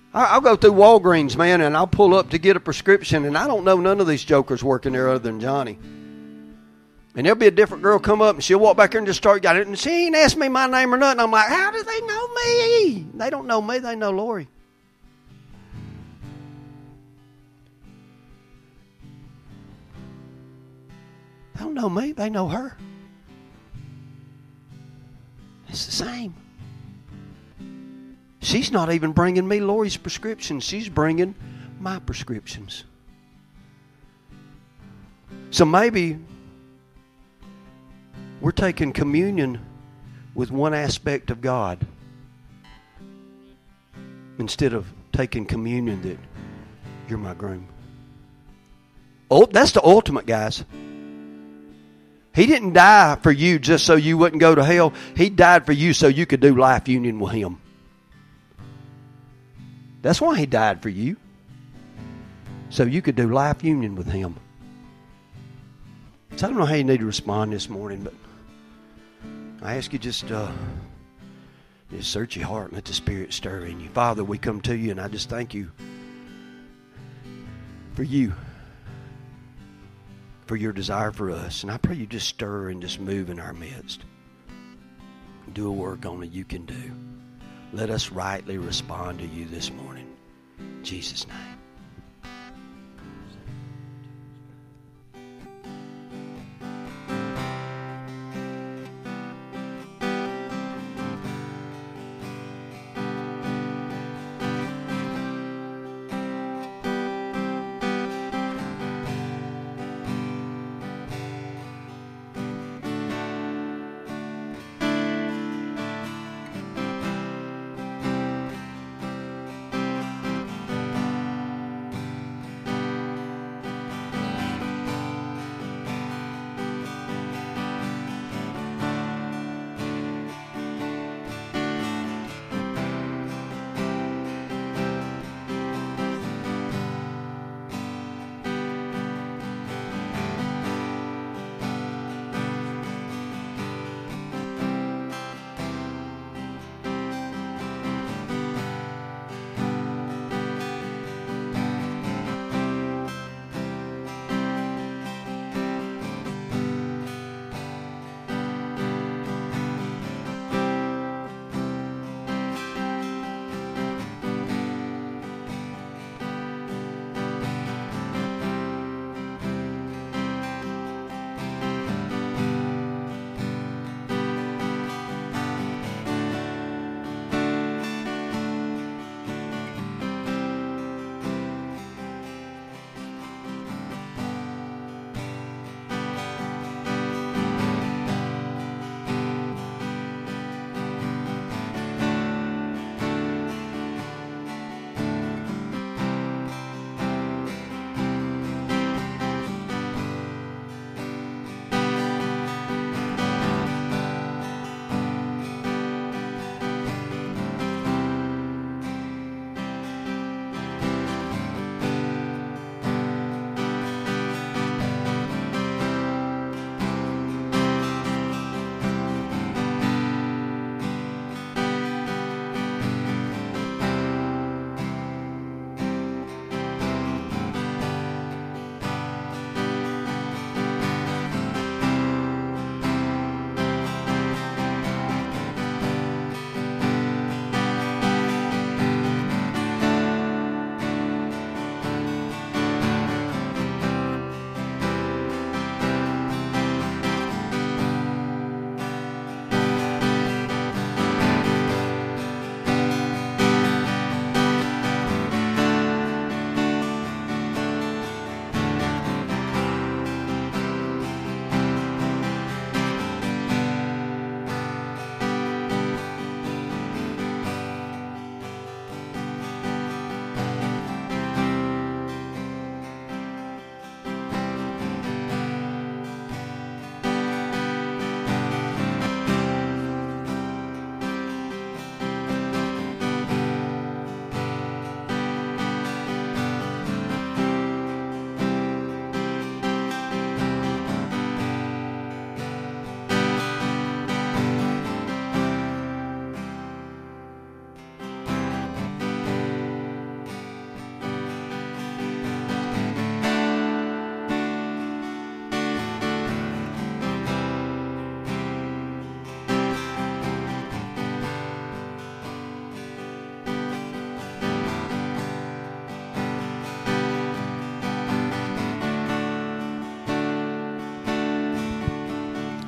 I'll go through Walgreens, man, and I'll pull up to get a prescription, and I don't know none of these jokers working there other than Johnny. And there'll be a different girl come up, and she'll walk back here and just start got it, and she ain't asked me my name or nothing. I'm like, how do they know me? They don't know me. They know Lori. They don't know me. They know her. It's the same. She's not even bringing me Lori's prescriptions. She's bringing my prescriptions. So maybe we're taking communion with one aspect of God instead of taking communion that you're my groom. Oh, that's the ultimate, guys. He didn't die for you just so you wouldn't go to hell. He died for you so you could do life union with him. That's why he died for you. So you could do life union with him. So I don't know how you need to respond this morning, but I ask you just search your heart and let the Spirit stir in you. Father, we come to you, and I just thank you for you, for your desire for us. And I pray you just stir and just move in our midst. Do a work only you can do. Let us rightly respond to you this morning. In Jesus' name.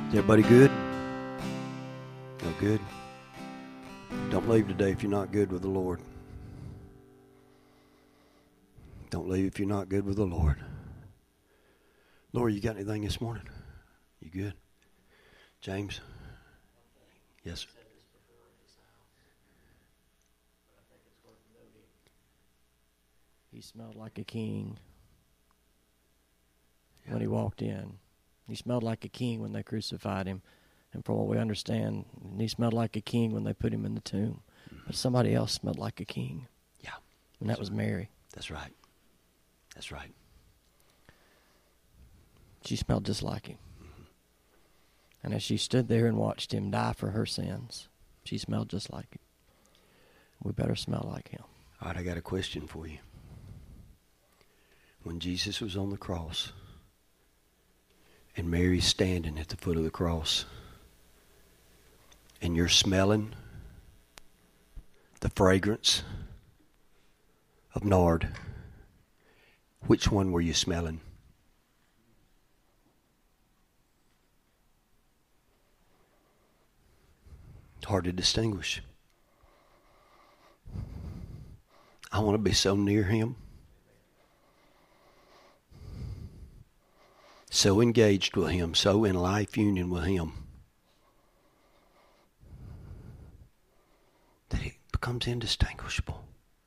Is everybody good? No good? Don't leave today if you're not good with the Lord. Don't leave if you're not good with the Lord. Laura, you got anything this morning? You good? James? Yes, sir. He smelled like a king when he walked in. He smelled like a king when they crucified him. And from what we understand, he smelled like a king when they put him in the tomb. But somebody else smelled like a king. Yeah. And that was Mary. That's right. That's right. She smelled just like him. And as she stood there and watched him die for her sins, she smelled just like him. We better smell like him. All right, I got a question for you. When Jesus was on the cross and Mary's standing at the foot of the cross and you're smelling the fragrance of nard, which one were you smelling? Hard to distinguish. I want to be so near him, so engaged with him, so in life union with him, that it becomes indistinguishable.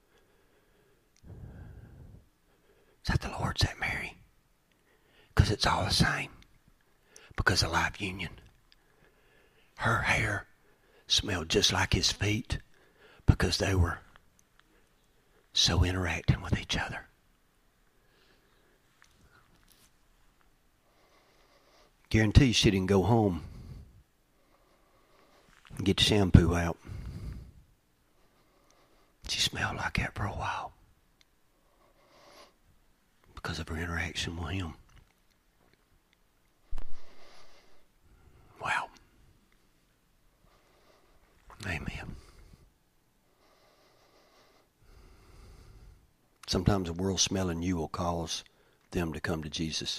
Is that the Lord? Is that Mary? Because it's all the same. Because of life union. Her hair smelled just like his feet because they were so interacting with each other. Guarantee she didn't go home and get the shampoo out. She smelled like that for a while because of her interaction with him. Wow. Amen. Sometimes the world smelling you will cause them to come to Jesus.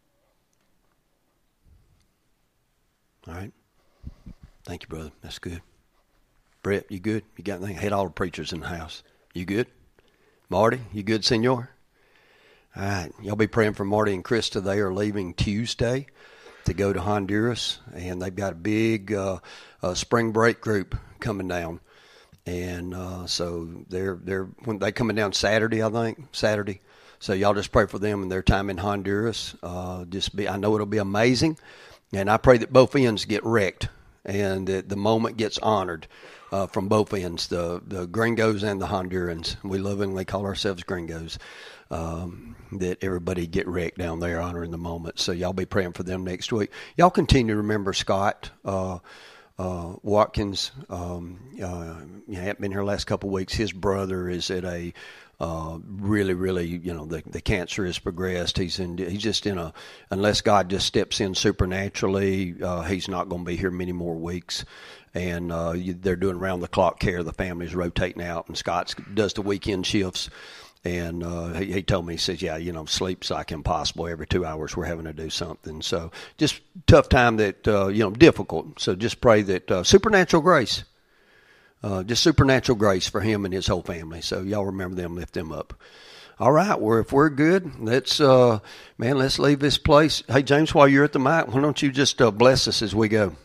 All right? Thank you, brother. That's good. Brett, you good? You got anything? I had all the preachers in the house. You good? Marty, you good, senor? All right. Y'all be praying for Marty and Krista. They are leaving Tuesday to go to Honduras, and they've got a big spring break group coming down. And so they're when they coming down Saturday, I think. Saturday. So y'all just pray for them and their time in Honduras. I know it'll be amazing. And I pray that both ends get wrecked and that the moment gets honored from both ends, the gringos and the Hondurans. We lovingly call ourselves gringos. That everybody get wrecked down there honoring the moment. So y'all be praying for them next week. Y'all continue to remember Scott Watkins. He hadn't been here the last couple of weeks. His brother is at a really, the cancer has progressed. He's just in unless God just steps in supernaturally, he's not going to be here many more weeks. And they're doing round the clock care. The family's rotating out, and Scott does the weekend shifts. And he told me, he says, sleep's like impossible. Every 2 hours we're having to do something. So just tough time that, difficult. So just pray that supernatural grace, just supernatural grace for him and his whole family. So y'all remember them, lift them up. All right, well, if we're good, let's leave this place. Hey, James, while you're at the mic, why don't you just bless us as we go?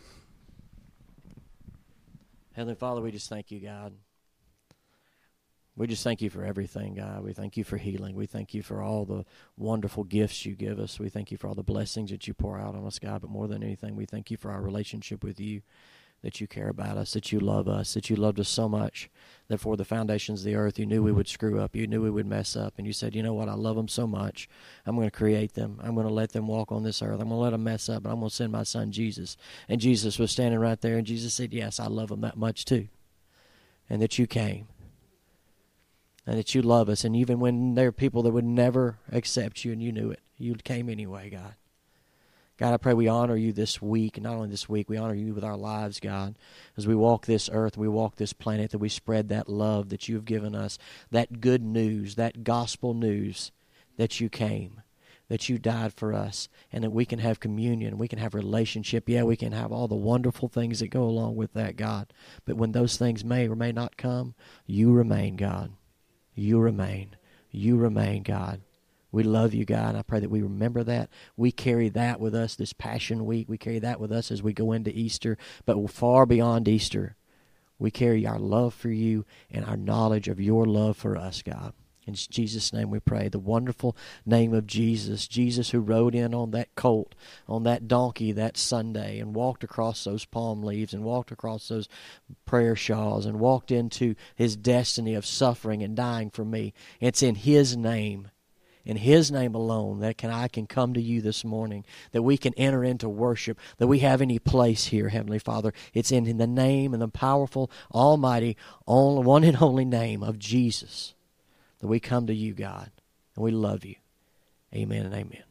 Heavenly Father, we just thank you, God. We just thank you for everything, God. We thank you for healing. We thank you for all the wonderful gifts you give us. We thank you for all the blessings that you pour out on us, God. But more than anything, we thank you for our relationship with you, that you care about us, that you love us, that you loved us so much that for the foundations of the earth, you knew we would screw up. You knew we would mess up. And you said, you know what, I love them so much. I'm going to create them. I'm going to let them walk on this earth. I'm going to let them mess up, and I'm going to send my son Jesus. And Jesus was standing right there, and Jesus said, yes, I love them that much too. And that you came. And that you love us. And even when there are people that would never accept you and you knew it, you came anyway, God. God, I pray we honor you this week. Not only this week, we honor you with our lives, God. As we walk this earth, we walk this planet, that we spread that love that you have given us, that good news, that gospel news that you came, that you died for us and that we can have communion, we can have relationship. Yeah, we can have all the wonderful things that go along with that, God. But when those things may or may not come, you remain, God. You remain. You remain, God. We love you, God, and I pray that we remember that. We carry that with us this Passion Week. We carry that with us as we go into Easter. But far beyond Easter, we carry our love for you and our knowledge of your love for us, God. In Jesus' name we pray, the wonderful name of Jesus, Jesus who rode in on that colt, on that donkey that Sunday and walked across those palm leaves and walked across those prayer shawls and walked into his destiny of suffering and dying for me. It's in his name alone that I can come to you this morning, that we can enter into worship, that we have any place here, Heavenly Father. It's in the name and the powerful, almighty, one and only name of Jesus that we come to you, God, and we love you. Amen and amen.